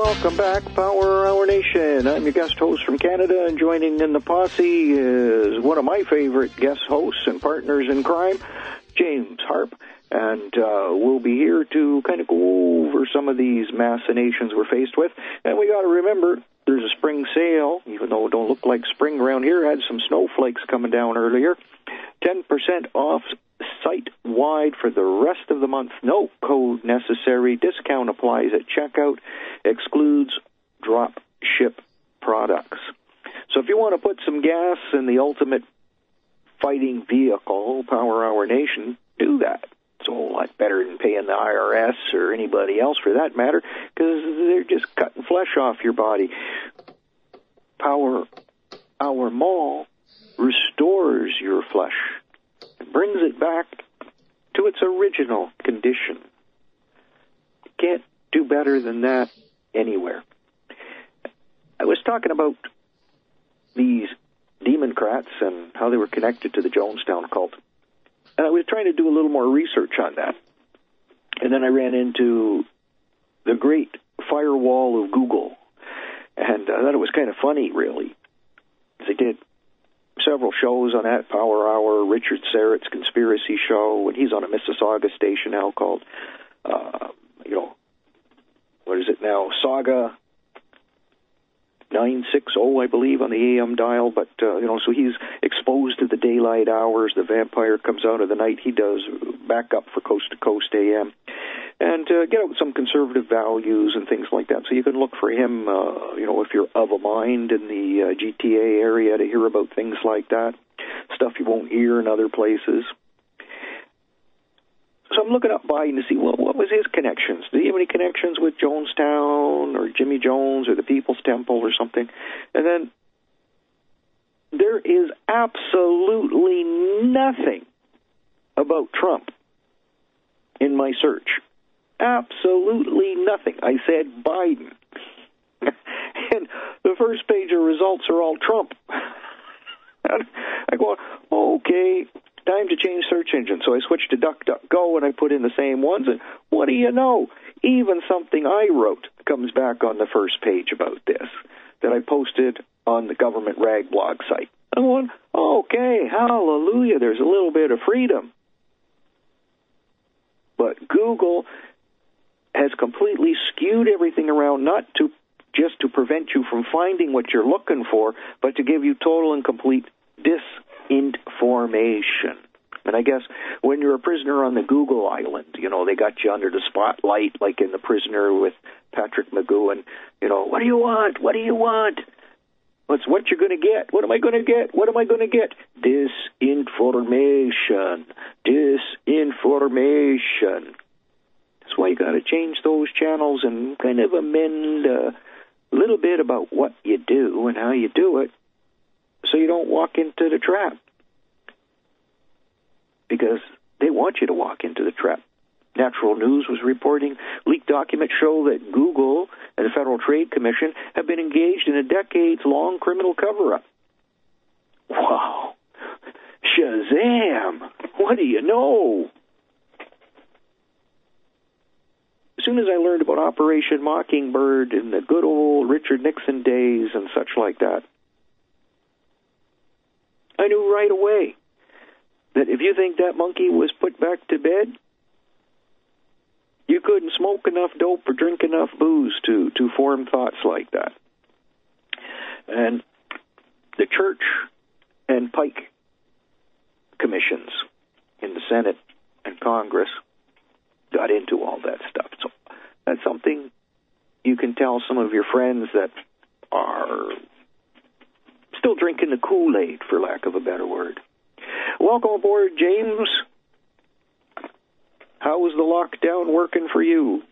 welcome back, Power Hour Nation. I'm your guest host from Canada, and joining in the posse is one of my favorite guest hosts and partners in crime, James Harp. And we'll be here to kind of go over some of these machinations we're faced with. And we got to remember, there's a spring sale, even though it don't look like spring around here. Had some snowflakes coming down earlier. 10% off site-wide for the rest of the month. No code necessary. Discount applies at checkout. Excludes drop ship products. So if you want to put some gas in the ultimate fighting vehicle, Power Hour Nation, do that. It's a whole lot better than paying the IRS or anybody else for that matter, because they're just cutting flesh off your body. Power Hour Mall restores your flesh and brings it back to its original condition. You can't do better than that anywhere. I was talking about these Democrats and how they were connected to the Jonestown cult. And I was trying to do a little more research on that. And then I ran into the great firewall of Google. And I thought it was kind of funny, really. They did several shows on that, Power Hour, Richard Syrett's Conspiracy Show, and he's on a Mississauga station now called, what is it now, Saga 960, I believe, on the AM dial, but, so he's exposed to the daylight hours. The vampire comes out of the night. He does back up for Coast to Coast AM and get out some conservative values and things like that. So you can look for him, if you're of a mind in the GTA area to hear about things like that, stuff you won't hear in other places. So I'm looking up Biden to see, well, what was his connections? Did he have any connections with Jonestown or Jimmy Jones or the People's Temple or something? And then there is absolutely nothing about Trump in my search. Absolutely nothing. I said Biden. And the first page of results are all Trump. I go, okay, time to change search engine. So I switched to DuckDuckGo and I put in the same ones. And what do you know? Even something I wrote comes back on the first page about this that I posted on the government rag blog site. I'm going, okay, hallelujah, there's a little bit of freedom. But Google has completely skewed everything around, not to just to prevent you from finding what you're looking for, but to give you total and complete disinformation. And I guess when you're a prisoner on the Google Island, they got you under the spotlight, like in The Prisoner with Patrick McGowan. What do you want? What do you want? What's what you're going to get? What am I going to get? What am I going to get? Disinformation. Disinformation. That's why you got to change those channels and kind of amend a little bit about what you do and how you do it, so you don't walk into the trap. Because they want you to walk into the trap. Natural News was reporting leaked documents show that Google and the Federal Trade Commission have been engaged in a decades-long criminal cover-up. Wow. Shazam! What do you know? As soon as I learned about Operation Mockingbird in the good old Richard Nixon days and such like that, I knew right away that if you think that monkey was put back to bed, you couldn't smoke enough dope or drink enough booze to form thoughts like that. And the Church and Pike commissions in the Senate and Congress got into all that stuff. So that's something you can tell some of your friends that are still drinking the Kool-Aid, for lack of a better word. Welcome aboard, James. How is the lockdown working for you?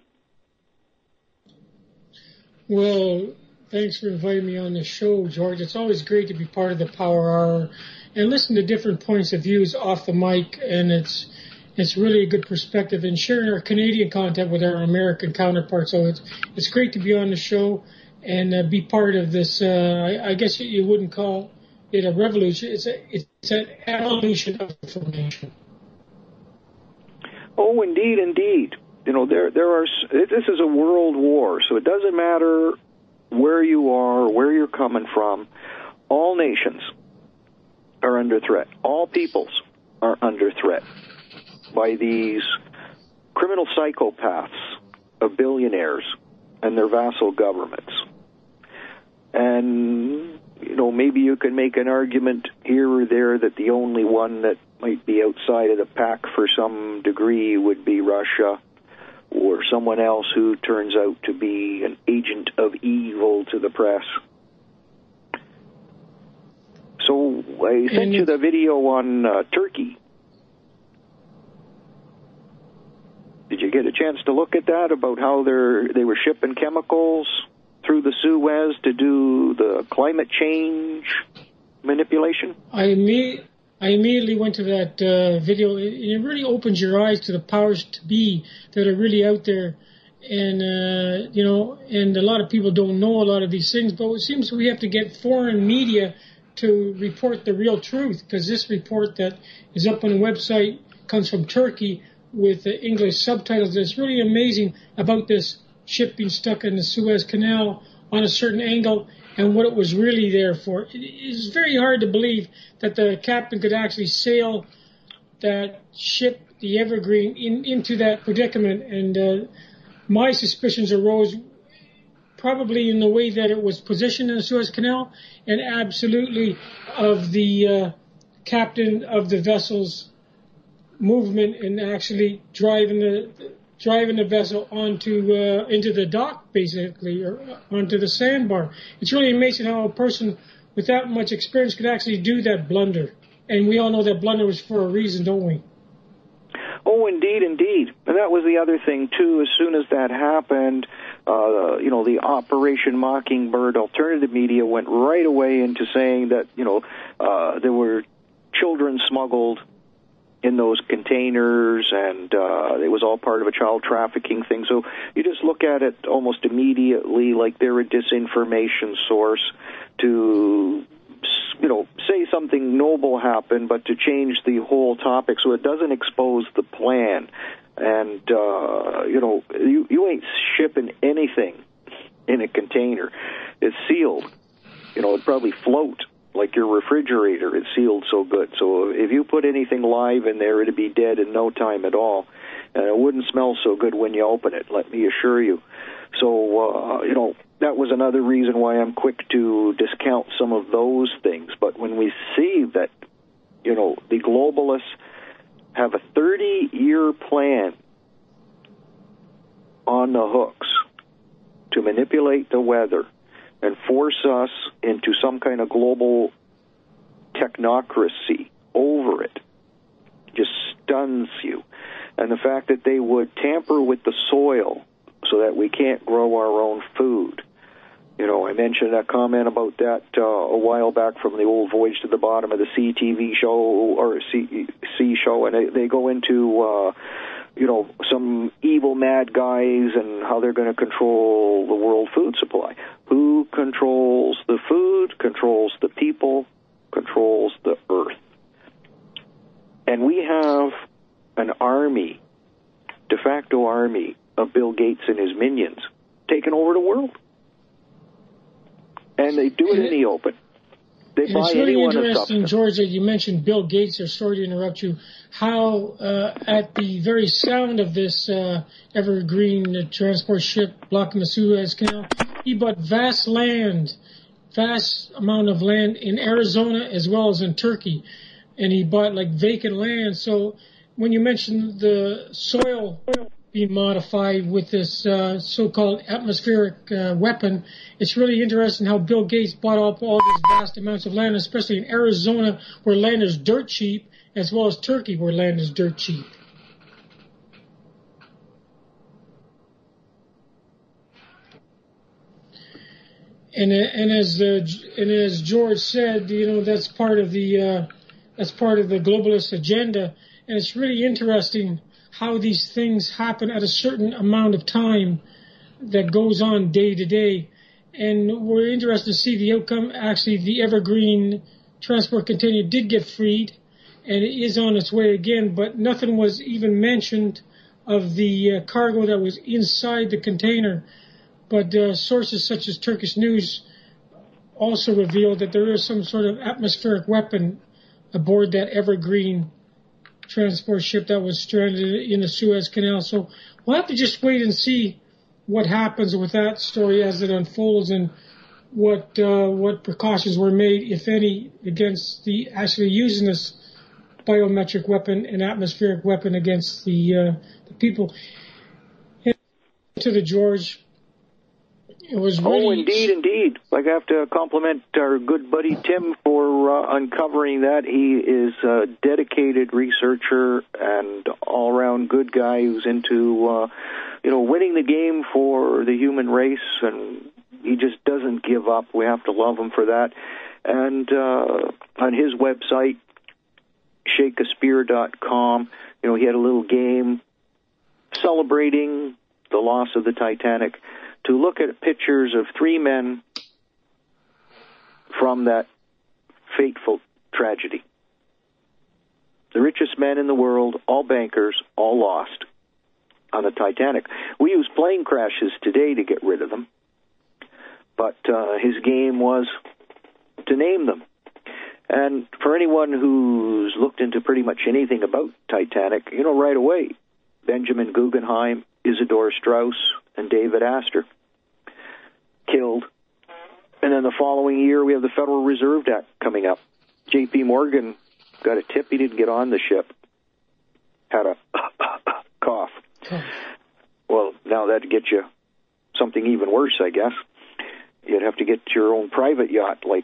Well, thanks for inviting me on the show, George. It's always great to be part of the Power Hour and listen to different points of views off the mic, and it's really a good perspective in sharing our Canadian content with our American counterparts. So it's great to be on the show and be part of this. I guess you wouldn't call it a revolution. It's an evolution of information. Oh, indeed, indeed. This is a world war, so it doesn't matter where you are, where you're coming from. All nations are under threat. All peoples are under threat by these criminal psychopaths of billionaires and their vassal governments. And, maybe you can make an argument here or there that the only one that might be outside of the pack for some degree would be Russia, or someone else who turns out to be an agent of evil to the press. So I sent you the video on Turkey. Did you get a chance to look at that, about how they were shipping chemicals through the Suez to do the climate change manipulation? I immediately went to that video. It really opens your eyes to the powers to be that are really out there. And, and a lot of people don't know a lot of these things, but it seems we have to get foreign media to report the real truth, because this report that is up on the website comes from Turkey with the English subtitles. It's really amazing about this ship being stuck in the Suez Canal on a certain angle and what it was really there for. It's very hard to believe that the captain could actually sail that ship, the Evergreen, into that predicament. And my suspicions arose probably in the way that it was positioned in the Suez Canal, and absolutely of the captain of the vessel's movement and actually driving the vessel onto into the dock, basically, or onto the sandbar. It's really amazing how a person with that much experience could actually do that blunder. And we all know that blunder was for a reason, don't we? Oh, indeed. And that was the other thing, too. As soon as that happened, the Operation Mockingbird alternative media went right away into saying that, there were children smuggled in those containers, and it was all part of a child trafficking thing. So you just look at it almost immediately like they're a disinformation source to, say something noble happened, but to change the whole topic so it doesn't expose the plan. And, you ain't shipping anything in a container. It's sealed. It'd probably float like your refrigerator. It's sealed so good. So if you put anything live in there, it'd be dead in no time at all. And it wouldn't smell so good when you open it, let me assure you. So, that was another reason why I'm quick to discount some of those things. But when we see that, the globalists have a 30-year plan on the hooks to manipulate the weather and force us into some kind of global technocracy over it, just stuns you. And the fact that they would tamper with the soil so that we can't grow our own food. I mentioned a comment about that a while back from the old Voyage to the Bottom of the Sea TV show, or Sea show, and they go into, some evil mad guys and how they're going to control the world food supply. Who controls the food, controls the people, controls the earth. And we have an army, de facto army, of Bill Gates and his minions taking over the world. And they do it in the open. They buy it's really anyone interesting, George, that you mentioned Bill Gates. Sorry to interrupt you. How at the very sound of this Evergreen transport ship blocking the Suez Canal, he bought vast amount of land in Arizona as well as in Turkey, and he bought vacant land. So when you mentioned the soil being modified with this so-called atmospheric weapon, it's really interesting how Bill Gates bought up all these vast amounts of land, especially in Arizona, where land is dirt cheap, as well as Turkey, where land is dirt cheap. And as George said, that's part of the globalist agenda, and it's really interesting how these things happen at a certain amount of time that goes on day to day. And we're interested to see the outcome. Actually, the Evergreen transport container did get freed, and it is on its way again, but nothing was even mentioned of the cargo that was inside the container. But sources such as Turkish News also revealed that there is some sort of atmospheric weapon aboard that Evergreen transport ship that was stranded in the Suez Canal. So we'll have to just wait and see what happens with that story as it unfolds, and what precautions were made, if any, against the actually using this biometric weapon and atmospheric weapon against the people. And to the George, it was really... Oh, indeed. I have to compliment our good buddy Tim for uncovering that. He is a dedicated researcher and all-around good guy who's into, winning the game for the human race, and he just doesn't give up. We have to love him for that. And on his website, shakeaspear.com, he had a little game celebrating the loss of the Titanic, to look at pictures of 3 men from that fateful tragedy. The richest men in the world, all bankers, all lost on the Titanic. We use plane crashes today to get rid of them, but his game was to name them. And for anyone who's looked into pretty much anything about Titanic, right away, Benjamin Guggenheim, Isidor Straus, and David Astor killed. And then the following year, we have the Federal Reserve Act coming up. J.P. Morgan got a tip. He didn't get on the ship. Had a cough. Well, now that'd get you something even worse, I guess. You'd have to get your own private yacht, like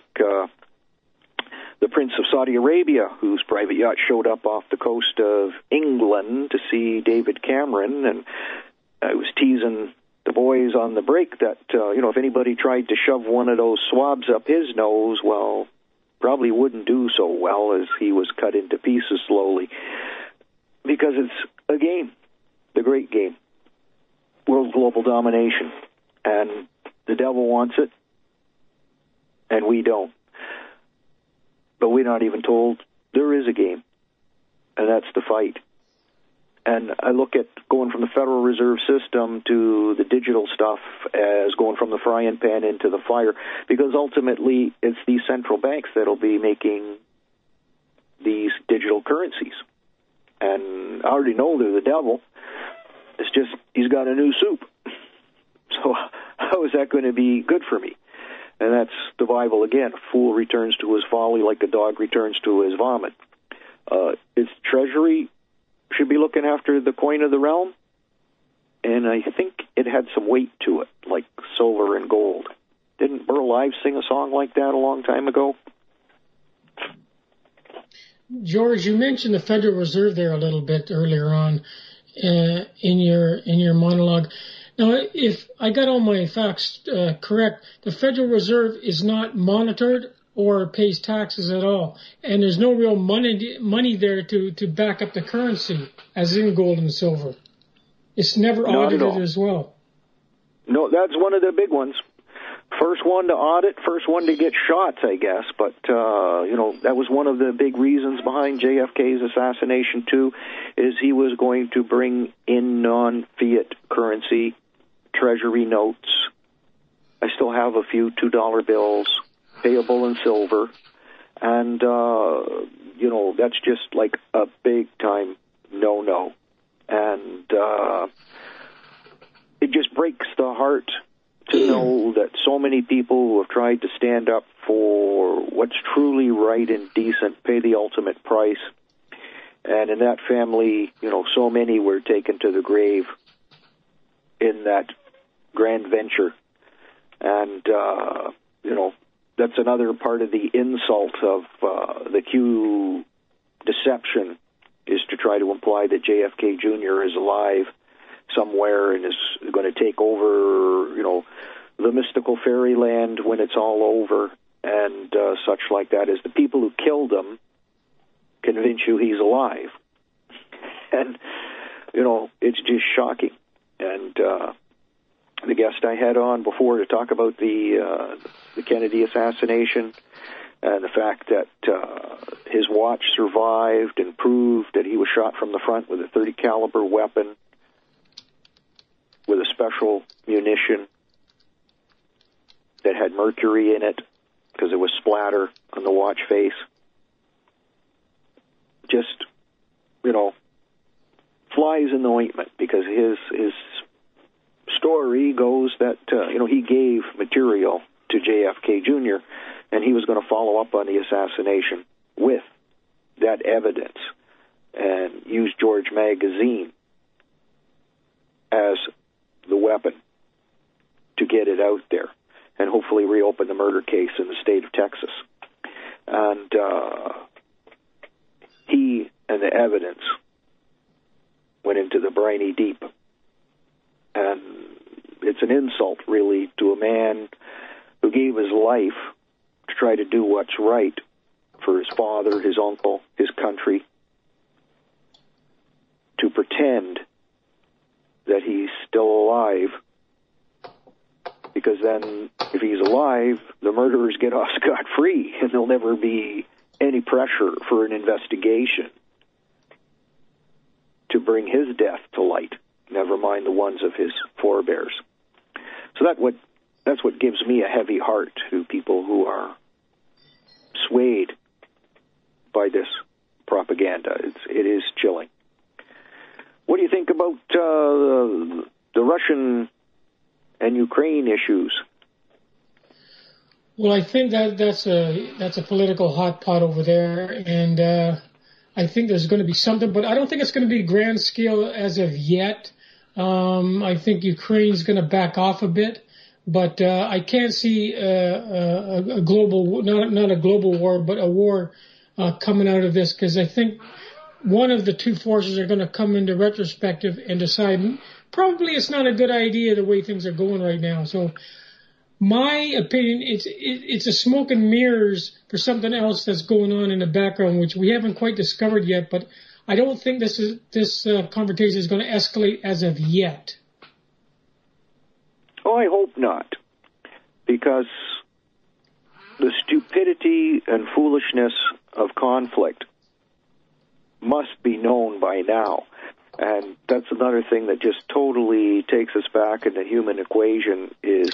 the Prince of Saudi Arabia, whose private yacht showed up off the coast of England to see David Cameron. And I was teasing the boys on the break that, if anybody tried to shove one of those swabs up his nose, well, probably wouldn't do so well, as he was cut into pieces slowly. Because it's a game, the great game, world global domination. And the devil wants it, and we don't. But we're not even told there is a game, and that's the fight. And I look at going from the Federal Reserve System to the digital stuff as going from the frying pan into the fire, because ultimately it's these central banks that'll be making these digital currencies. And I already know they're the devil. It's just he's got a new soup. So how is that going to be good for me? And that's the Bible again. A fool returns to his folly like a dog returns to his vomit. Its treasury should be looking after the coin of the realm, and I think it had some weight to it, like silver and gold. Didn't Burl Ives sing a song like that a long time ago? George, you mentioned the Federal Reserve there a little bit earlier on in your monologue. Now, if I got all my facts correct, the Federal Reserve is not monitored or pays taxes at all, and there's no real money there to back up the currency, as in gold and silver. It's never audited as well. No, that's one of the big ones. First one to audit, first one to get shots, I guess. But, that was one of the big reasons behind JFK's assassination, too, is he was going to bring in non-fiat currency, treasury notes. I still have a few $2 bills, payable in silver. And, that's just like a big-time no-no. And it just breaks the heart to know that so many people who have tried to stand up for what's truly right and decent pay the ultimate price. And in that family, so many were taken to the grave in that grand venture. And, that's another part of the insult of the Q deception, is to try to imply that JFK Jr. is alive somewhere and is going to take over, the mystical fairyland when it's all over, and such like that, as the people who killed him convince you he's alive. And, it's just shocking. And the guest I had on before to talk about the Kennedy assassination and the fact that his watch survived and proved that he was shot from the front with a .30 caliber weapon, special munition that had mercury in it because it was splatter on the watch face. Just, flies in the ointment, because his story goes that, he gave material to JFK Jr., and he was going to follow up on the assassination with that evidence and use George Magazine as the weapon to get it out there and hopefully reopen the murder case in the state of Texas. And he and the evidence went into the briny deep. And it's an insult, really, to a man who gave his life to try to do what's right for his father, his uncle, his country, to pretend that he's still alive, because then if he's alive, the murderers get off scot-free, and there'll never be any pressure for an investigation to bring his death to light, never mind the ones of his forebears. So that's what gives me a heavy heart to people who are swayed by this propaganda. It is chilling. What do you think about the Russian and Ukraine issues? Well, I think that's a political hot pot over there, and I think there's going to be something, but I don't think it's going to be grand scale as of yet. I think Ukraine's going to back off a bit, but I can't see a global, not a global war, but a war coming out of this, because I think one of the two forces are going to come into retrospective and decide probably it's not a good idea the way things are going right now. So my opinion, it's a smoke and mirrors for something else that's going on in the background, which we haven't quite discovered yet, but I don't think this confrontation is going to escalate as of yet. Oh, I hope not, because the stupidity and foolishness of conflict must be known by now. And that's another thing that just totally takes us back in the human equation is,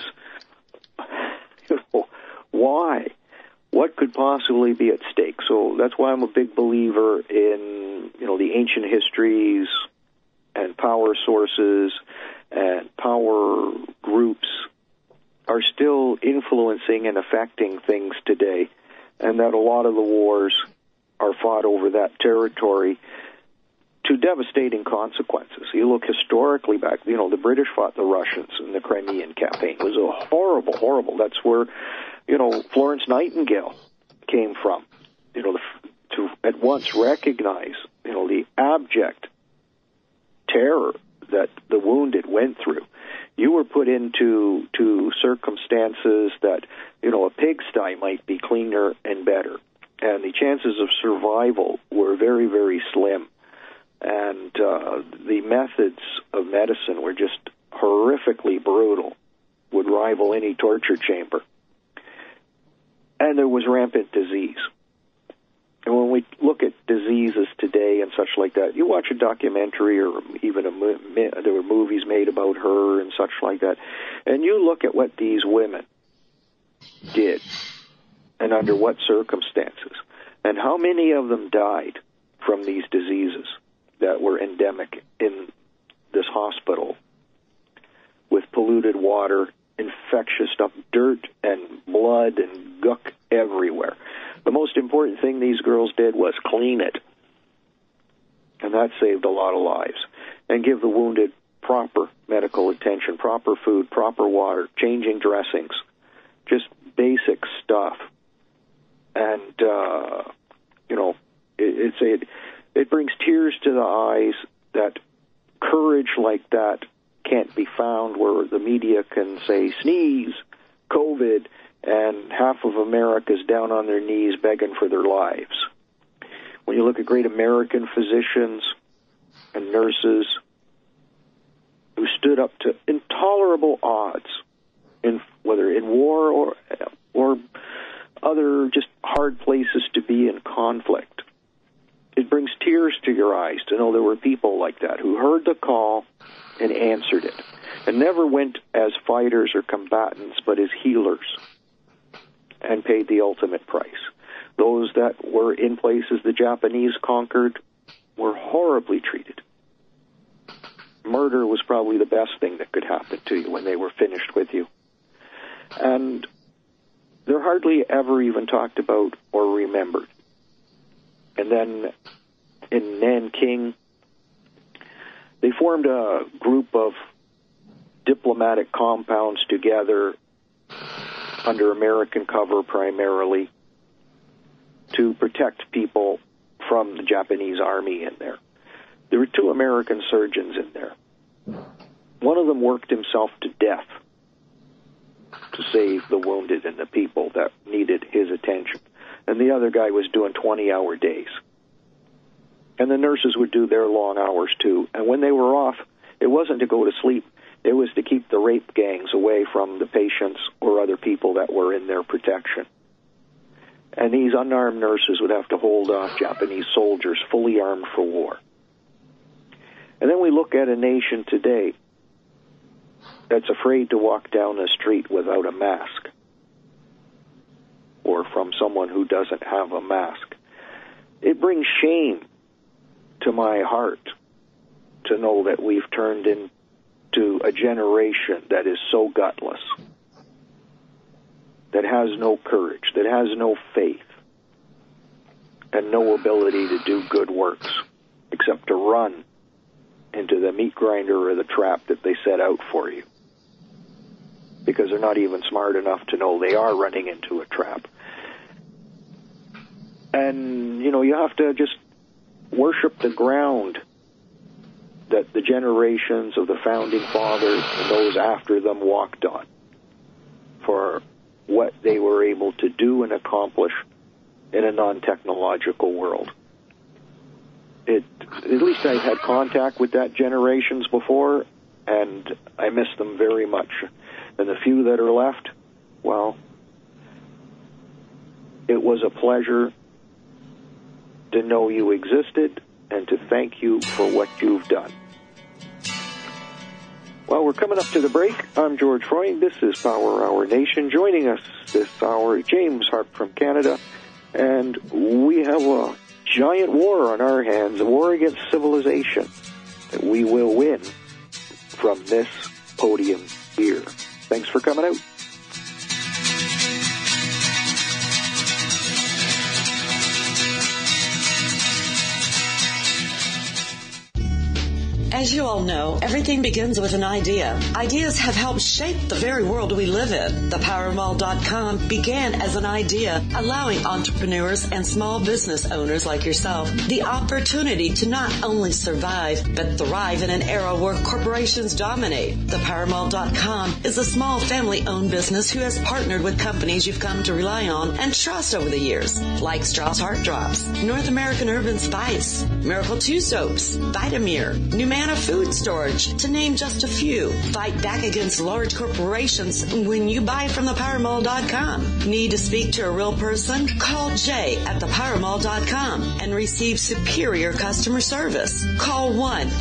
why? What could possibly be at stake? So that's why I'm a big believer in, the ancient histories and power sources and power groups are still influencing and affecting things today, and that a lot of the wars are fought over that territory to devastating consequences. You look historically back, the British fought the Russians in the Crimean campaign. It was a horrible, horrible. That's where, Florence Nightingale came from, to at once recognize, the abject terror that the wounded went through. You were put into circumstances that, a pigsty might be cleaner and better. And the chances of survival were very, very slim. And the methods of medicine were just horrifically brutal, would rival any torture chamber. And there was rampant disease. And when we look at diseases today and such like that, you watch a documentary or even there were movies made about her and such like that, and you look at what these women did and under what circumstances, and how many of them died from these diseases that were endemic in this hospital with polluted water, infectious stuff, dirt and blood and guck everywhere. The most important thing these girls did was clean it. And that saved a lot of lives. And give the wounded proper medical attention, proper food, proper water, changing dressings, just basic stuff. And, it brings tears to the eyes that courage like that can't be found where the media can say, sneeze, COVID, and half of America's down on their knees begging for their lives. When you look at great American physicians and nurses who stood up to intolerable odds, whether in war or other just hard places to be in conflict, it brings tears to your eyes to know there were people like that who heard the call and answered it. and never went as fighters or combatants, but as healers, and paid the ultimate price. Those that were in places the Japanese conquered were horribly treated. Murder was probably the best thing that could happen to you when they were finished with you. And they're hardly ever even talked about or remembered. And then in Nanking, they formed a group of diplomatic compounds together under American cover primarily to protect people from the Japanese army in there. There were 2 American surgeons in there. One of them worked himself to death to save the wounded and the people that needed his attention. And the other guy was doing 20-hour days. And the nurses would do their long hours too. And when they were off, it wasn't to go to sleep. It was to keep the rape gangs away from the patients or other people that were in their protection. And these unarmed nurses would have to hold off Japanese soldiers fully armed for war. And then we look at a nation today that's afraid to walk down the street without a mask, or from someone who doesn't have a mask. It brings shame to my heart to know that we've turned into a generation that is so gutless, that has no courage, that has no faith, and no ability to do good works except to run into the meat grinder or the trap that they set out for you, because they're not even smart enough to know they are running into a trap. And, you have to just worship the ground that the generations of the founding fathers and those after them walked on for what they were able to do and accomplish in a non-technological world. At least I've had contact with that generations before, and I miss them very much. And the few that are left, well, it was a pleasure to know you existed and to thank you for what you've done. Well, we're coming up to the break. I'm George Freund. This is Power Hour Nation. Joining us this hour, James Harp from Canada. And we have a giant war on our hands, a war against civilization that we will win from this podium here. Thanks for coming out. As you all know, everything begins with an idea. Ideas have helped shape the very world we live in. ThePowerMall.com began as an idea, allowing entrepreneurs and small business owners like yourself the opportunity to not only survive, but thrive in an era where corporations dominate. ThePowerMall.com is a small family-owned business who has partnered with companies you've come to rely on and trust over the years, like Strauss Heart Drops, North American Urban Spice, Miracle 2 Soaps, Vitamir, Numana Food Storage, to name just a few. Fight back against large corporations when you buy from ThePowerMall.com. Need to speak to a real person? Call Jay at ThePowerMall.com and receive superior customer service. Call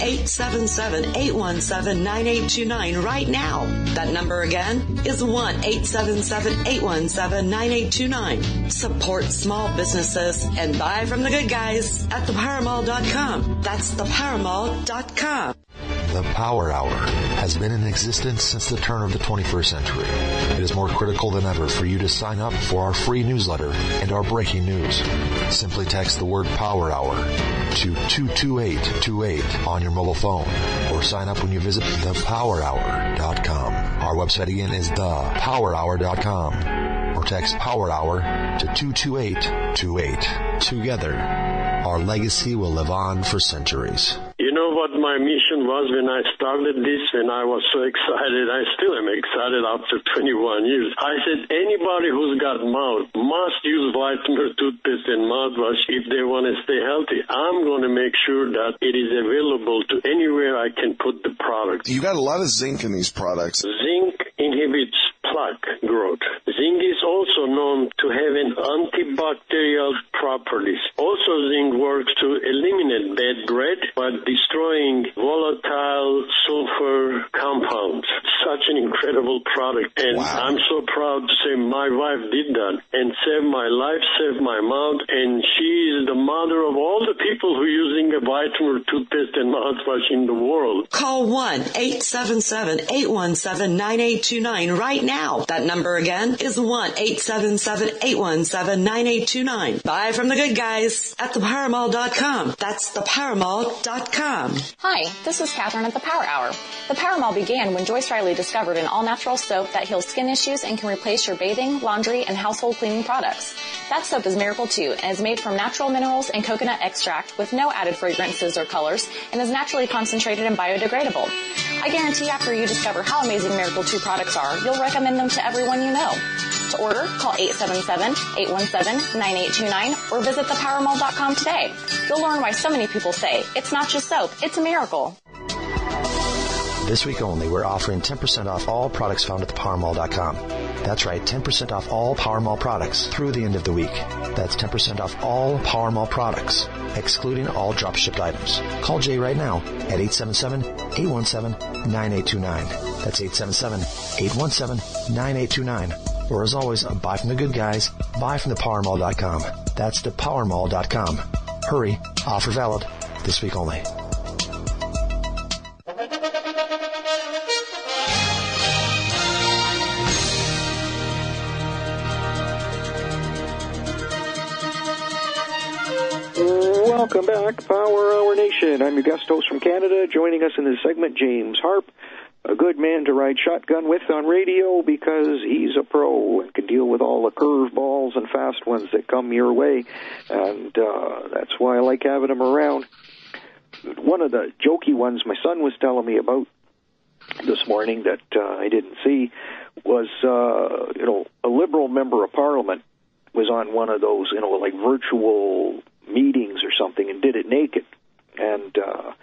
1-877-817-9829 right now. That number again is 1-877-817-9829. Support small businesses and buy from the good guys at ThePowerMall.com. That's ThePowerMall.com. The Power Hour has been in existence since the turn of the 21st century. It is more critical than ever for you to sign up for our free newsletter and our breaking news. Simply text the word Power Hour to 22828 on your mobile phone, or sign up when you visit thepowerhour.com. Our website again is thepowerhour.com, or text Power Hour to 22828. Together, our legacy will live on for centuries. You know what my mission was when I started this, and I was so excited. I still am excited after 21 years. I said anybody who's got mouth must use Vitamin toothpaste and mouthwash if they want to stay healthy. I'm going to make sure that it is available to anywhere I can put the product. You got a lot of zinc in these products. Zinc inhibits plaque growth. Zinc is also known to have an antibacterial properties. Also, zinc works to eliminate bad breath by destroying volatile sulfur compounds. Such an incredible product. And wow. I'm so proud to say my wife did that and saved my life, saved my mouth, and she is the mother of all the people who are using a vitamin toothpaste and mouthwash in the world. Call 1-877-817-9829 right now. That number again is 1-877-817-9829. Buy from the good guys at thepowermall.com. That's thepowermall.com. Hi, this is Catherine at the Power Hour. The Power Mall began when Joyce Riley discovered an all-natural soap that heals skin issues and can replace your bathing, laundry, and household cleaning products. That soap is Miracle 2 and is made from natural minerals and coconut extract with no added fragrances or colors and is naturally concentrated and biodegradable. I guarantee after you discover how amazing Miracle 2 products are, you'll recommend them to everyone you know. To order, call 877-817-9829 or visit thepowermall.com today. You'll learn why so many people say, it's not just soap, it's a miracle. This week only, we're offering 10% off all products found at thepowermall.com. That's right, 10% off all Powermall products through the end of the week. That's 10% off all Powermall products, excluding all drop-shipped items. Call Jay right now at 877-817-9829. That's 877-817-9829. Or as always, buy from the good guys, buy from thepowermall.com. That's thepowermall.com. Hurry, offer valid this week only. Welcome back, Power Hour Nation. I'm your guest host from Canada. Joining us in this segment, James Harp, a good man to ride shotgun with on radio because he's a pro and can deal with all the curveballs and fast ones that come your way, and that's why I like having him around. One of the jokey ones my son was telling me about this morning that I didn't see was, a Liberal member of Parliament was on one of those, like virtual meetings or something and did it naked. And,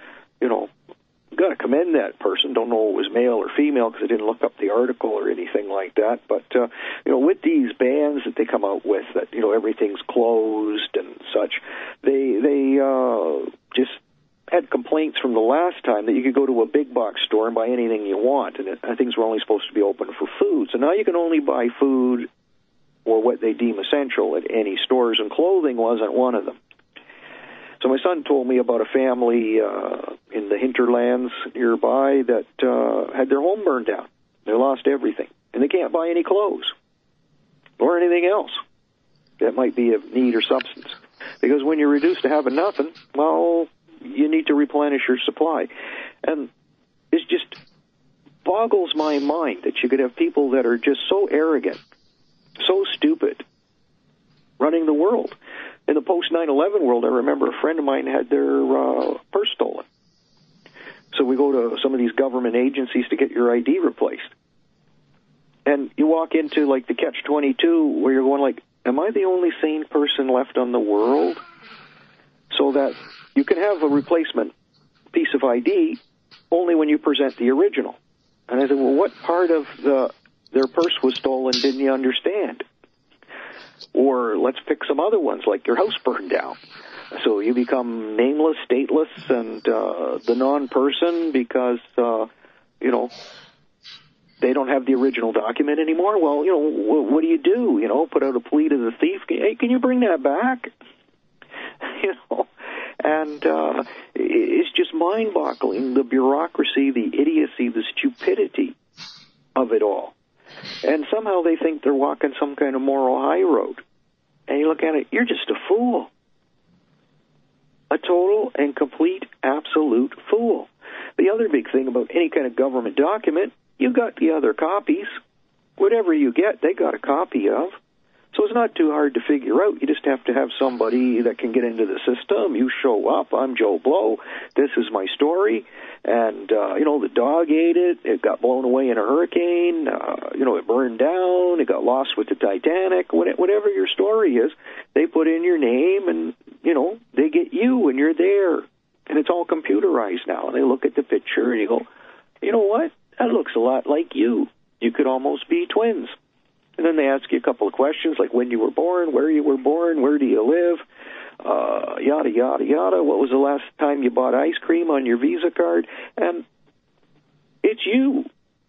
got to commend that person. Don't know if it was male or female because I didn't look up the article or anything like that. But, with these bans that they come out with that, everything's closed and such, they just had complaints from the last time that you could go to a big box store and buy anything you want, and things were only supposed to be open for food. So now you can only buy food or what they deem essential at any stores, and clothing wasn't one of them. So my son told me about a family in the hinterlands nearby that had their home burned down. They lost everything, and they can't buy any clothes or anything else that might be of need or substance. Because when you're reduced to having nothing, well, you need to replenish your supply. And it just boggles my mind that you could have people that are just so arrogant, so stupid, running the world. In the post-9/11 world, I remember a friend of mine had their purse stolen. So we go to some of these government agencies to get your ID replaced. And you walk into, like, the catch-22 where you're going, like, am I the only sane person left on the world? So that you can have a replacement piece of ID only when you present the original. And I said, well, what part of their purse was stolen didn't you understand? Or let's pick some other ones, like your house burned down. So you become nameless, stateless, and the non-person because, they don't have the original document anymore. Well, what do you do? Put out a plea to the thief. Hey, can you bring that back? And it's just mind-boggling, the bureaucracy, the idiocy, the stupidity of it all. And somehow they think they're walking some kind of moral high road. And you look at it, you're just a fool. A total and complete, absolute fool. The other big thing about any kind of government document, you got the other copies. Whatever you get, they got a copy of. So it's not too hard to figure out. You just have to have somebody that can get into the system. You show up, I'm Joe Blow, this is my story, and, the dog ate it, it got blown away in a hurricane, it burned down, it got lost with the Titanic, whatever your story is, they put in your name, and, they get you, and you're there. And it's all computerized now, and they look at the picture, and you go, you know what, that looks a lot like you. You could almost be twins. And then they ask you a couple of questions, like when you were born, where you were born, where do you live, yada, yada, yada. What was the last time you bought ice cream on your Visa card? And it's you.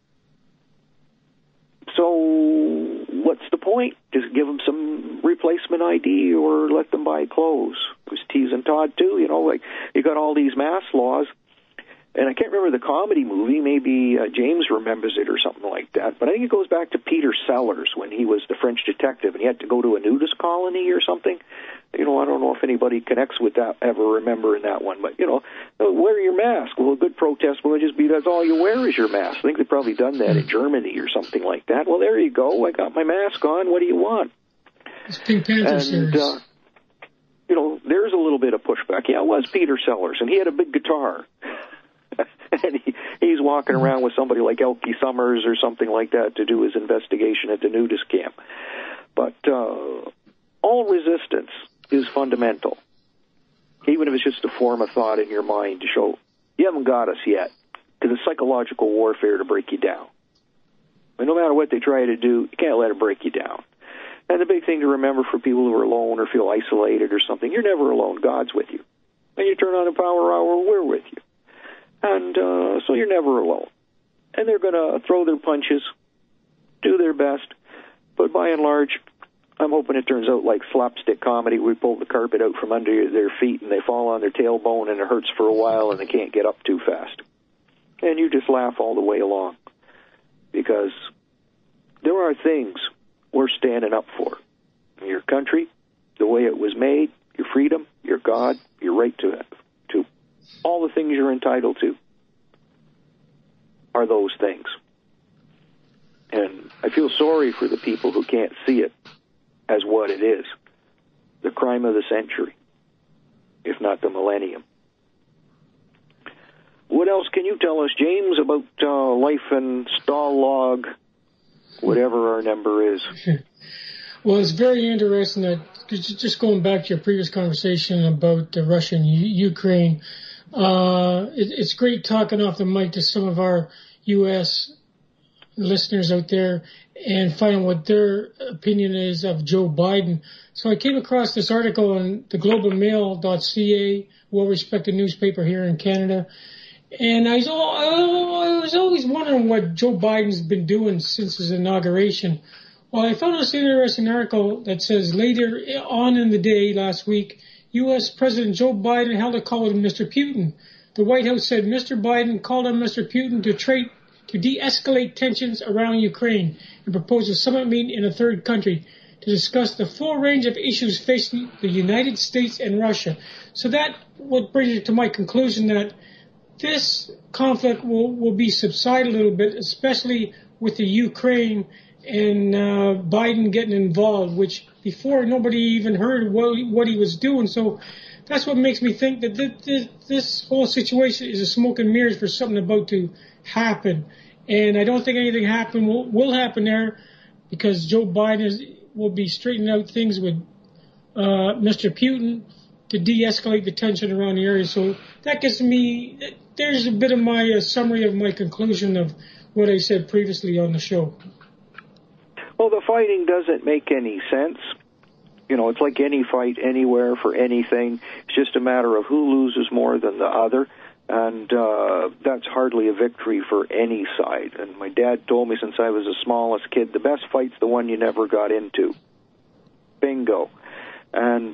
So what's the point? Just give them some replacement ID or let them buy clothes. It was Tease and Todd, too. You know, like you got all these mass laws. And I can't remember the comedy movie. Maybe James remembers it or something like that. But I think it goes back to Peter Sellers when he was the French detective and he had to go to a nudist colony or something. You know, I don't know if anybody connects with that, ever remembering that one. But, you know, wear your mask. Well, a good protest will just be that's all you wear is your mask. I think they've probably done that in Germany or something like that. Well, there you go. I got my mask on. What do you want? It's Pink Panther series. You know, there's a little bit of pushback. Yeah, it was Peter Sellers, and he had a big guitar. And he's walking around with somebody like Elkie Summers or something like that to do his investigation at the nudist camp. But all resistance is fundamental, even if it's just a form of thought in your mind to show you haven't got us yet, because it's psychological warfare to break you down. And no matter what they try to do, you can't let it break you down. And the big thing to remember for people who are alone or feel isolated or something, you're never alone. God's with you. And you turn on a power hour, we're with you. And so you're never alone. And they're going to throw their punches, do their best. But by and large, I'm hoping it turns out like slapstick comedy. We pull the carpet out from under their feet and they fall on their tailbone and it hurts for a while and they can't get up too fast. And you just laugh all the way along. Because there are things we're standing up for. Your country, the way it was made, your freedom, your God, your right to all the things you're entitled to are those things. And I feel sorry for the people who can't see it as what it is. The crime of the century, if not the millennium. What else can you tell us, James, about life in Stalag, whatever our number is? Well, it's very interesting that, just going back to your previous conversation about Russia and Ukraine, it's great talking off the mic to some of our U.S. listeners out there and finding what their opinion is of Joe Biden. So I came across this article on theglobalmail.ca, well-respected newspaper here in Canada. And I was always wondering what Joe Biden's been doing since his inauguration. Well, I found this interesting article that says later on in the day last week, U.S. President Joe Biden held a call with Mr. Putin. The White House said Mr. Biden called on Mr. Putin to de-escalate tensions around Ukraine and proposed a summit meeting in a third country to discuss the full range of issues facing the United States and Russia. So that would bring me to my conclusion that this conflict will be subside a little bit, especially with the Ukraine and Biden getting involved, which before nobody even heard what he was doing. So that's what makes me think that this whole situation is a smoke and mirrors for something about to happen. And I don't think anything will happen there because Joe Biden will be straightening out things with Mr. Putin to de-escalate the tension around the area. So that gives me, there's a bit of my summary of my conclusion of what I said previously on the show. Well, the fighting doesn't make any sense. You know, it's like any fight anywhere for anything. It's just a matter of who loses more than the other. And that's hardly a victory for any side. And my dad told me since I was the smallest kid, the best fight's the one you never got into. Bingo. And,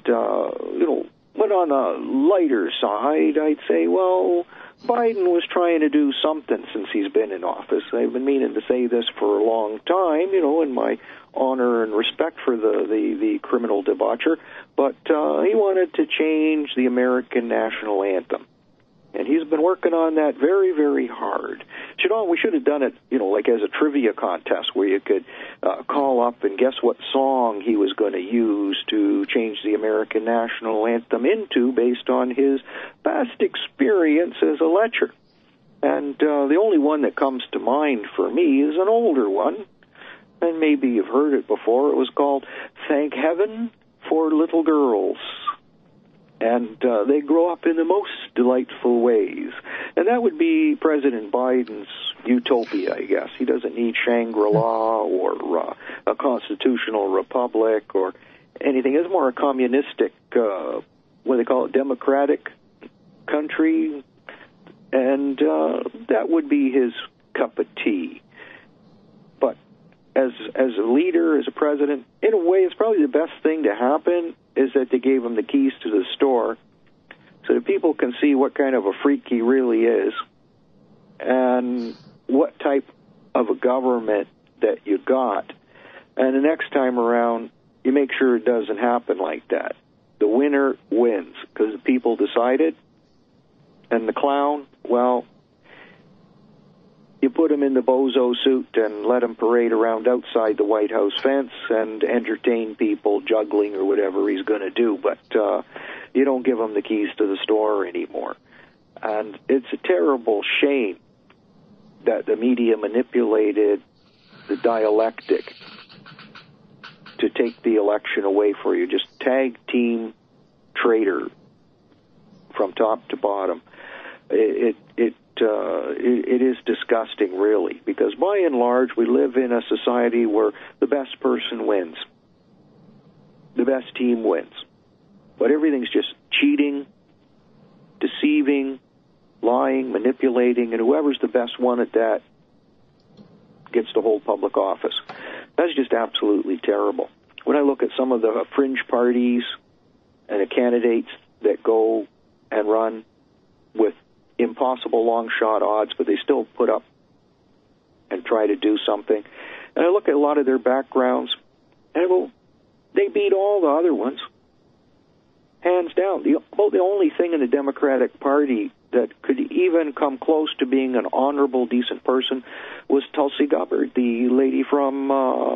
but on the lighter side, I'd say, well, Biden was trying to do something since he's been in office. I've been meaning to say this for a long time, in my honor and respect for the criminal debaucher, but he wanted to change the American national anthem. And he's been working on that very, very hard. We should have done it, like as a trivia contest where you could call up and guess what song he was going to use to change the American national anthem into based on his past experience as a lecher. And the only one that comes to mind for me is an older one, and maybe you've heard it before. It was called Thank Heaven for Little Girls. And they grow up in the most delightful ways. And that would be President Biden's utopia, I guess. He doesn't need Shangri-La or a constitutional republic or anything. It's more a communistic, what do they call it, democratic country. And that would be his cup of tea. But as a leader, as a president, in a way, it's probably the best thing to happen is that they gave him the keys to the store so that people can see what kind of a freak he really is and what type of a government that you got. And the next time around, you make sure it doesn't happen like that. The winner wins because the people decided. And the clown, well, you put him in the bozo suit and let him parade around outside the White House fence and entertain people juggling or whatever he's going to do. But you don't give him the keys to the store anymore. And it's a terrible shame that the media manipulated the dialectic to take the election away for you. Just tag team traitor from top to bottom. It is disgusting, really, because by and large we live in a society where the best person wins. The best team wins. But everything's just cheating, deceiving, lying, manipulating, and whoever's the best one at that gets to hold public office. That's just absolutely terrible. When I look at some of the fringe parties and the candidates that go and run with impossible long shot odds, but they still put up and try to do something. And I look at a lot of their backgrounds, and I go, they beat all the other ones, hands down. The only thing in the Democratic Party that could even come close to being an honorable, decent person was Tulsi Gabbard, the lady from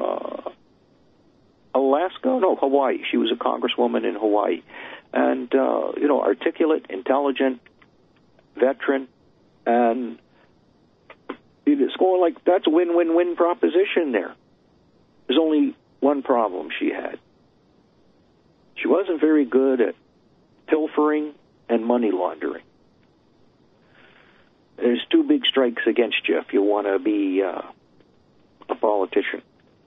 Hawaii. She was a congresswoman in Hawaii. And, articulate, intelligent, veteran, and it's going like that's a win-win-win proposition there. There's only one problem she had. She wasn't very good at pilfering and money laundering. There's two big strikes against you if you want to be a politician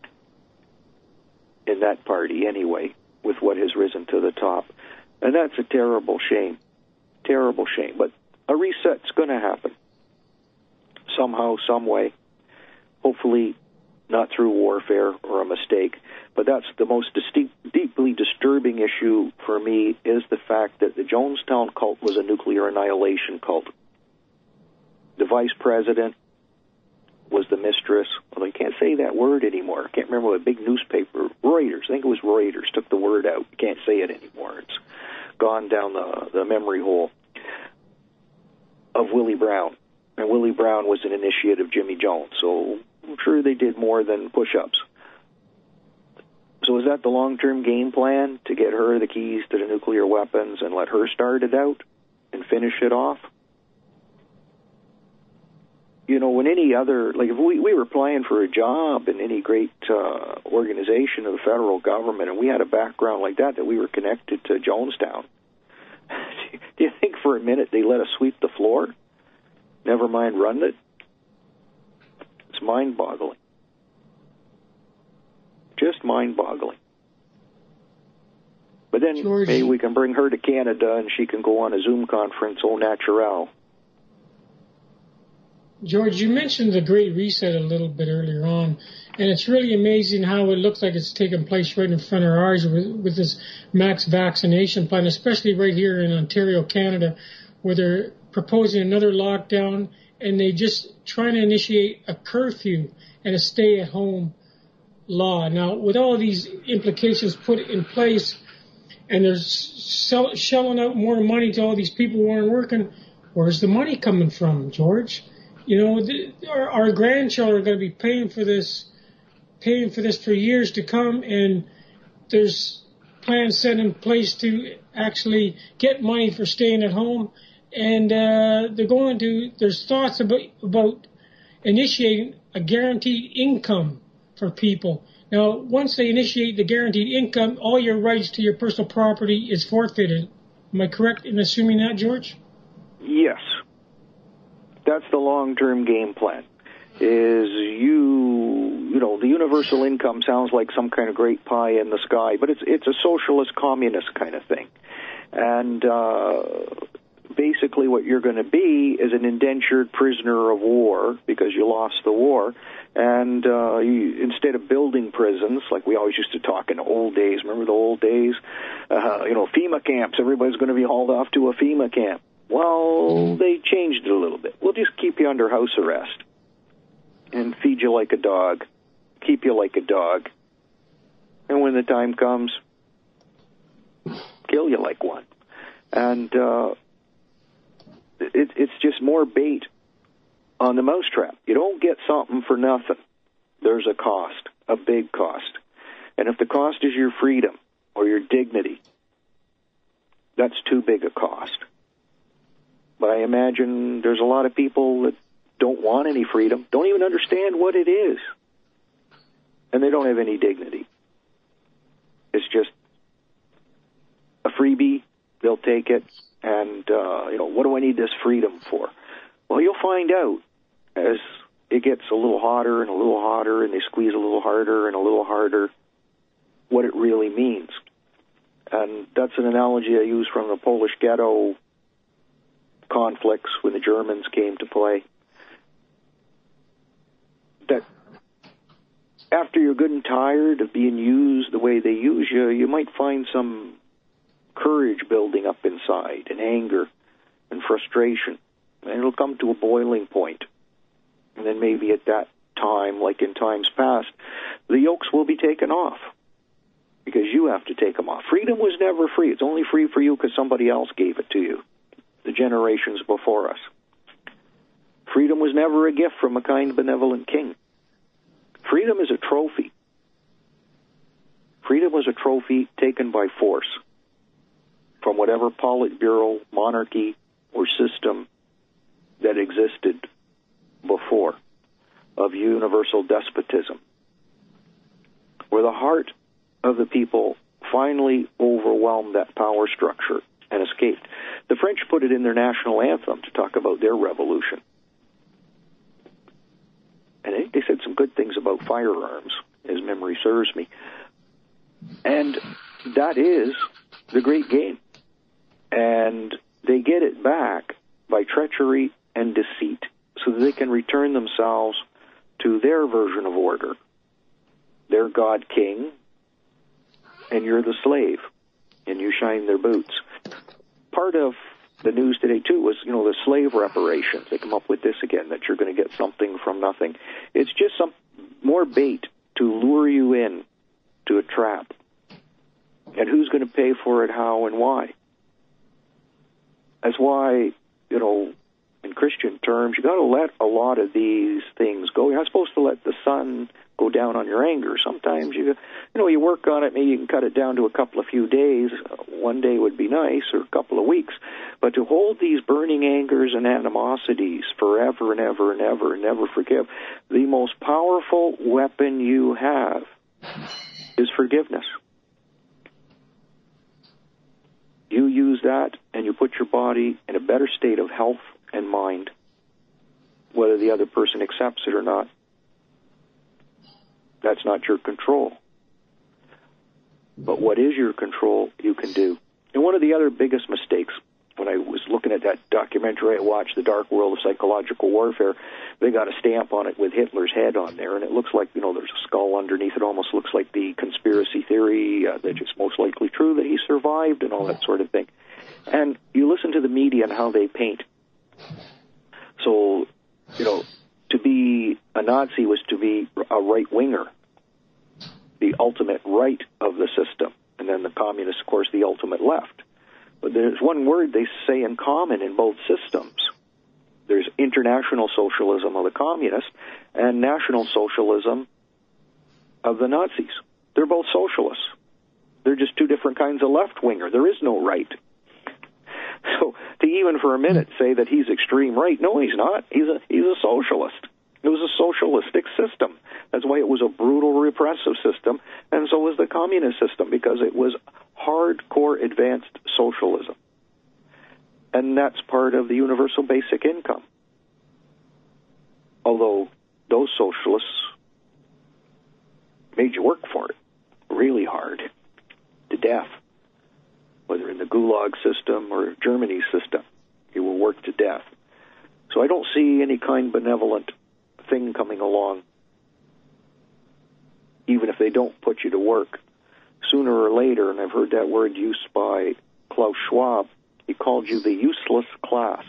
in that party anyway, with what has risen to the top. And that's a terrible shame. Terrible shame. But a reset's going to happen somehow, some way. Hopefully not through warfare or a mistake. But that's the most deeply disturbing issue for me, is the fact that the Jonestown cult was a nuclear annihilation cult. The vice president was the mistress. Well, I can't say that word anymore. I can't remember what big newspaper, Reuters, I think it was Reuters, took the word out. You can't say it anymore. It's gone down the memory hole of Willie Brown. And Willie Brown was an initiate of Jimmy Jones, so I'm sure they did more than push-ups. So is that the long-term game plan, to get her the keys to the nuclear weapons and let her start it out and finish it off? You know, when any other, like if we were applying for a job in any great organization of the federal government and we had a background like that we were connected to Jonestown, do you think for a minute they let us sweep the floor? Never mind run it? It's mind-boggling. Just mind-boggling. But then George, maybe we can bring her to Canada and she can go on a Zoom conference au naturel. George, you mentioned the Great Reset a little bit earlier on, and it's really amazing how it looks like it's taking place right in front of our eyes with this max vaccination plan, especially right here in Ontario, Canada, where they're proposing another lockdown, and they just trying to initiate a curfew and a stay-at-home law. Now, with all these implications put in place, and they're shelling out more money to all these people who aren't working, where's the money coming from, George? You know, our grandchildren are going to be paying for this for years to come, and there's plans set in place to actually get money for staying at home, and there's thoughts about initiating a guaranteed income for people. Now, once they initiate the guaranteed income, all your rights to your personal property is forfeited. Am I correct in assuming that, George? Yes. That's the long-term game plan. Is you know, the universal income sounds like some kind of great pie in the sky, but it's a socialist, communist kind of thing. And basically what you're going to be is an indentured prisoner of war because you lost the war. And instead of building prisons, like we always used to talk in the old days, remember the old days? You know, FEMA camps, everybody's going to be hauled off to a FEMA camp. Well, they changed it a little bit. We'll just keep you under house arrest and feed you like a dog, keep you like a dog. And when the time comes, kill you like one. And it's just more bait on the mousetrap. You don't get something for nothing. There's a cost, a big cost. And if the cost is your freedom or your dignity, that's too big a cost. But I imagine there's a lot of people that don't want any freedom, don't even understand what it is, and they don't have any dignity. It's just a freebie. They'll take it, and you know, what do I need this freedom for? Well, you'll find out as it gets a little hotter and a little hotter, and they squeeze a little harder and a little harder, what it really means. And that's an analogy I use from the Polish ghetto conflicts when the Germans came to play. That after you're good and tired of being used the way they use you, you might find some courage building up inside, and anger and frustration. And it'll come to a boiling point. And then maybe at that time, like in times past, the yokes will be taken off because you have to take them off. Freedom was never free. It's only free for you because somebody else gave it to you, the generations before us. Freedom was never a gift from a kind, benevolent king. Freedom is a trophy. Freedom was a trophy taken by force from whatever Politburo, monarchy, or system that existed before of universal despotism, where the heart of the people finally overwhelmed that power structure and escaped. The French put it in their national anthem to talk about their revolution. And I think they said some good things about firearms, as memory serves me. And that is the great game. And they get it back by treachery and deceit so that they can return themselves to their version of order. They're God King, and you're the slave, and you shine their boots. Part of the news today, too, was, you know, the slave reparations. They come up with this again, that you're going to get something from nothing. It's just some more bait to lure you in to a trap. And who's going to pay for it, how, and why? That's why, you know, in Christian terms, you got to let a lot of these things go. You're not supposed to let the sun go down on your anger. Sometimes you work on it. Maybe you can cut it down to a few days. One day would be nice, or a couple of weeks. But to hold these burning angers and animosities forever and ever and ever and never forgive, the most powerful weapon you have is forgiveness. You use that, and you put your body in a better state of health and mind, whether the other person accepts it or not. That's not your control. But what is your control, you can do. And one of the other biggest mistakes, when I was looking at that documentary I watched, The Dark World of Psychological Warfare, they got a stamp on it with Hitler's head on there, and it looks like, there's a skull underneath. It almost looks like the conspiracy theory that it's most likely true that he survived and all that sort of thing. And you listen to the media and how they paint. So, to be a Nazi was to be a right-winger, the ultimate right of the system. And then the communists, of course, the ultimate left. But there's one word they say in common in both systems. There's international socialism of the communists and national socialism of the Nazis. They're both socialists. They're just two different kinds of left-winger. There is no right. So to even for a minute say that he's extreme right, no, he's not. He's a socialist. It was a socialistic system. That's why it was a brutal, repressive system, and so was the communist system, because it was hardcore advanced socialism. and that's part of the universal basic income. Although those socialists made you work for it really hard, to death. Whether in the Gulag system or Germany's system, you will work to death. So I don't see any kind of benevolent thing coming along, even if they don't put you to work. Sooner or later, and I've heard that word used by Klaus Schwab, he called you the useless class.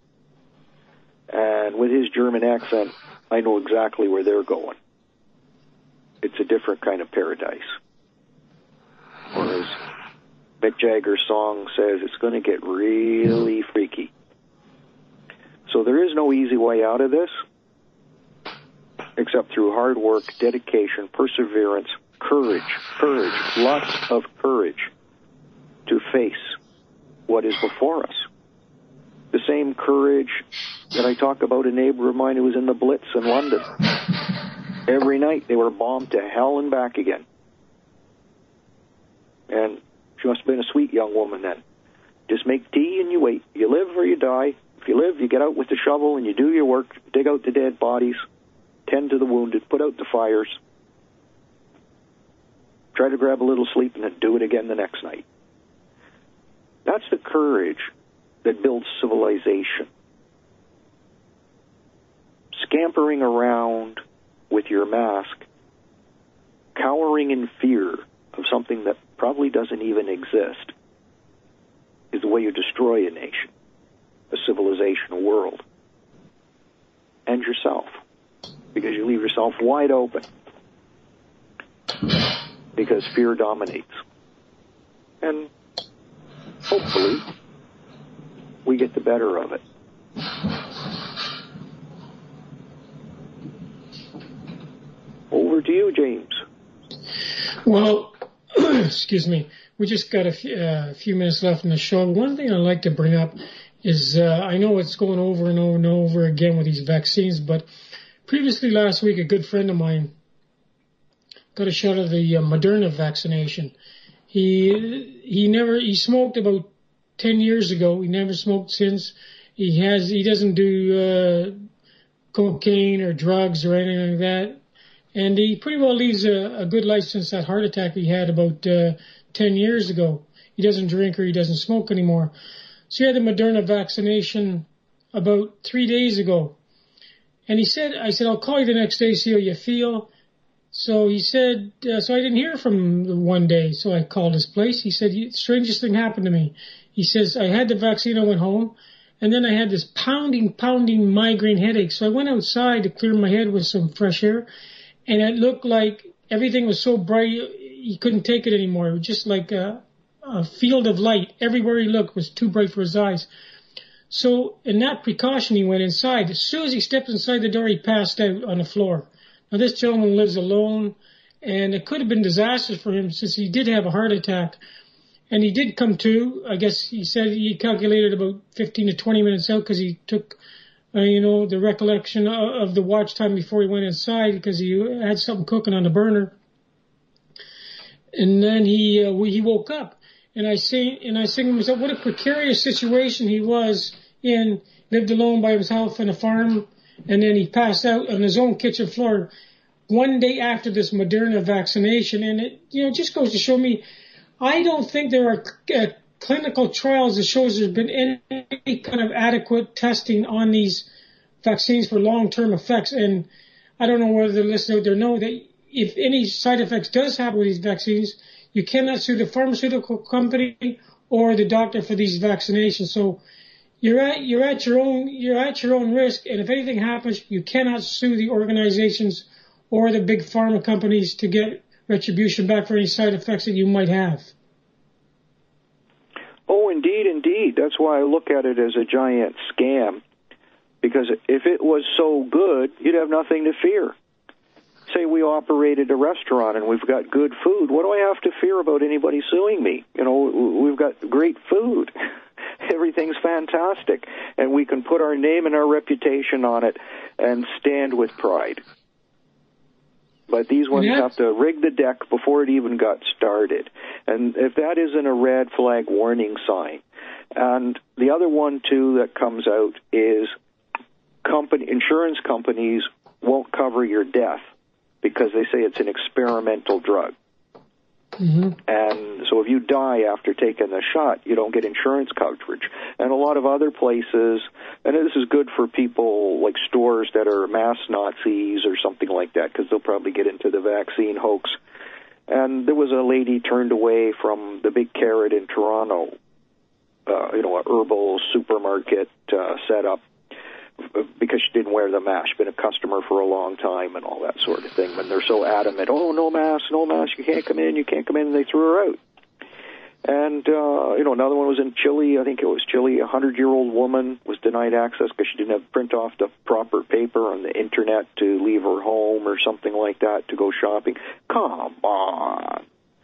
And with his German accent, I know exactly where they're going. It's a different kind of paradise. Or as Mick Jagger's song says, it's going to get really freaky. So there is no easy way out of this, except through hard work, dedication, perseverance, courage, lots of courage to face what is before us. The same courage that I talk about a neighbor of mine who was in the Blitz in London. Every night they were bombed to hell and back again. And she must have been a sweet young woman then. Just make tea and you wait. You live or you die. If you live, you get out with the shovel and you do your work, dig out the dead bodies, tend to the wounded, put out the fires, try to grab a little sleep, and then do it again the next night. That's the courage that builds civilization. Scampering around with your mask, cowering in fear of something that probably doesn't even exist, is the way you destroy a nation, a civilization, a world, and yourself, because you leave yourself wide open, because fear dominates. And hopefully, we get the better of it. Over to you, James. Well, excuse me. We just got a few minutes left in the show. One thing I'd like to bring up is I know it's going over and over and over again with these vaccines, but previously last week, a good friend of mine got a shot of the Moderna vaccination. He smoked about 10 years ago. He never smoked since. He doesn't do cocaine or drugs or anything like that. And he pretty well leads a good life since that heart attack he had about 10 years ago. He doesn't drink or he doesn't smoke anymore. So he had the Moderna vaccination about 3 days ago. And I said, I'll call you the next day, see how you feel. So he said, so I didn't hear from him one day. So I called his place. He said, strangest thing happened to me. He says, I had the vaccine, I went home, and then I had this pounding migraine headache. So I went outside to clear my head with some fresh air, and it looked like everything was so bright, he couldn't take it anymore. It was just like a field of light. Everywhere he looked was too bright for his eyes. So in that precaution, he went inside. As soon as he stepped inside the door, he passed out on the floor. Now, this gentleman lives alone, and it could have been disastrous for him since he did have a heart attack. And he did come to. I guess he said he calculated about 15 to 20 minutes out because he took, the recollection of the watch time before he went inside because he had something cooking on the burner. And then he woke up, and I say to myself, what a precarious situation he was in. Lived alone by himself in a farm, and then he passed out on his own kitchen floor 1 day after this Moderna vaccination. And it just goes to show me, I don't think there are clinical trials that shows there's been any kind of adequate testing on these vaccines for long-term effects. And I don't know whether the listeners out there know that if any side effects does happen with these vaccines, you cannot sue the pharmaceutical company or the doctor for these vaccinations. So you're at your own risk, and if anything happens, you cannot sue the organizations or the big pharma companies to get retribution back for any side effects that you might have. Oh, indeed. That's why I look at it as a giant scam, because if it was so good, you'd have nothing to fear. Say we operated a restaurant and we've got good food. What do I have to fear about anybody suing me? We've got great food. Everything's fantastic, and we can put our name and our reputation on it and stand with pride. But these ones have to rig the deck before it even got started. And if that isn't a red flag warning sign, And the other one, too, that comes out is insurance companies won't cover your death because they say it's an experimental drug. Mm-hmm. And so if you die after taking the shot, you don't get insurance coverage. And a lot of other places, and this is good for people like stores that are mass Nazis or something like that, because they'll probably get into the vaccine hoax. And there was a lady turned away from the Big Carrot in Toronto, a herbal supermarket setup, because she didn't wear the mask. She's been a customer for a long time and all that sort of thing. When they're so adamant, no mask, you can't come in, and they threw her out. And, another one was in Chile. I think it was Chile. A 100-year-old woman was denied access because she didn't have print off the proper paper on the Internet to leave her home or something like that to go shopping. Come on.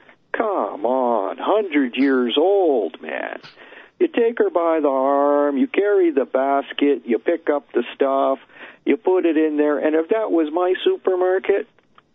100 years old, man. You take her by the arm, you carry the basket, you pick up the stuff, you put it in there, and if that was my supermarket,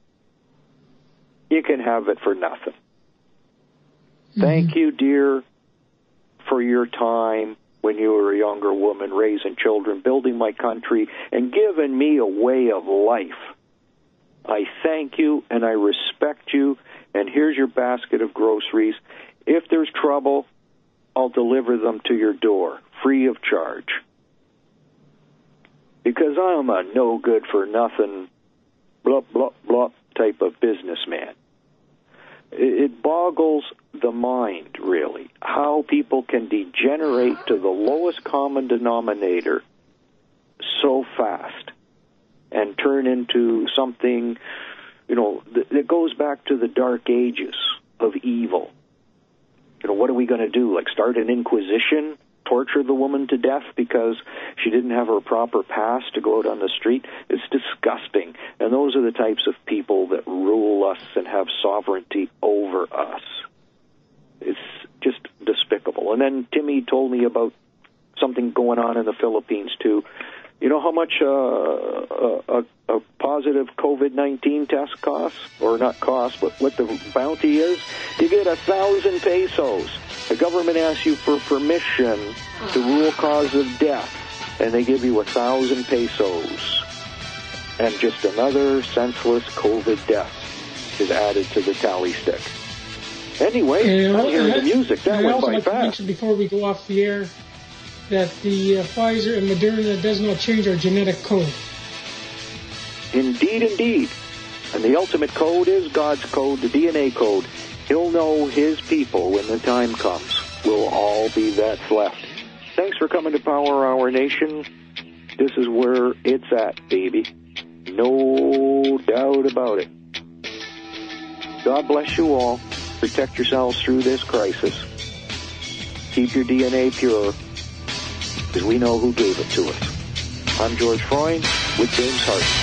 you can have it for nothing. Mm-hmm. Thank you, dear, for your time when you were a younger woman, raising children, building my country, and giving me a way of life. I thank you, and I respect you, and here's your basket of groceries. If there's trouble, I'll deliver them to your door, free of charge. Because I'm a no-good-for-nothing, blah, blah, blah type of businessman. It boggles the mind, really, how people can degenerate to the lowest common denominator so fast and turn into something, that goes back to the dark ages of evil. What are we going to do? Like start an inquisition, torture the woman to death because she didn't have her proper pass to go out on the street? It's disgusting. And those are the types of people that rule us and have sovereignty over us. It's just despicable. And then Timmy told me about something going on in the Philippines, too. You know how much a positive COVID-19 test costs? Or not costs, but what the bounty is? You get 1,000 pesos. The government asks you for permission to rule cause of death, and they give you 1,000 pesos. And just another senseless COVID death is added to the tally stick. Anyway, I'm hearing the music. That went by fast. I also mention before we go off the air that the Pfizer and Moderna does not change our genetic code. Indeed. And the ultimate code is God's code, the DNA code. He'll know his people when the time comes. We'll all be that's left. Thanks for coming to Power Hour Nation. This is where it's at, baby. No doubt about it. God bless you all. Protect yourselves through this crisis. Keep your DNA pure, because we know who gave it to us. I'm George Freund with James Hart.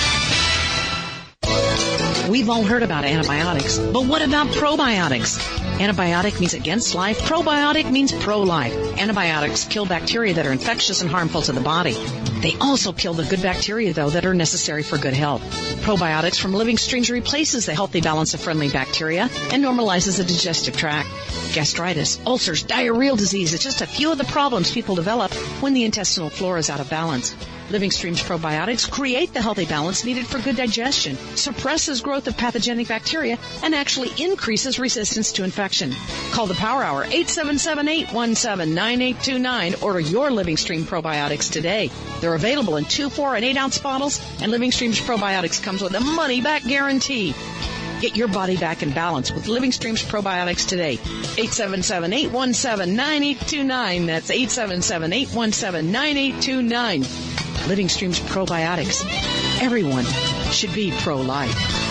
We've all heard about antibiotics, but what about probiotics? Antibiotic means against life. Probiotic means pro-life. Antibiotics kill bacteria that are infectious and harmful to the body. They also kill the good bacteria, though, that are necessary for good health. Probiotics from Living Streams replaces the healthy balance of friendly bacteria and normalizes the digestive tract. Gastritis, ulcers, diarrheal disease is just a few of the problems people develop when the intestinal flora is out of balance. Living Streams probiotics create the healthy balance needed for good digestion, suppresses growth of pathogenic bacteria, and actually increases resistance to infection. Call the Power Hour, 877-817-9829. Order your Living Stream probiotics today. They're available in 2, 4, and 8-ounce bottles, and Living Streams probiotics comes with a money-back guarantee. Get your body back in balance with Living Streams probiotics today. 877-817-9829. That's 877-817-9829. Living Streams probiotics. Everyone should be pro-life.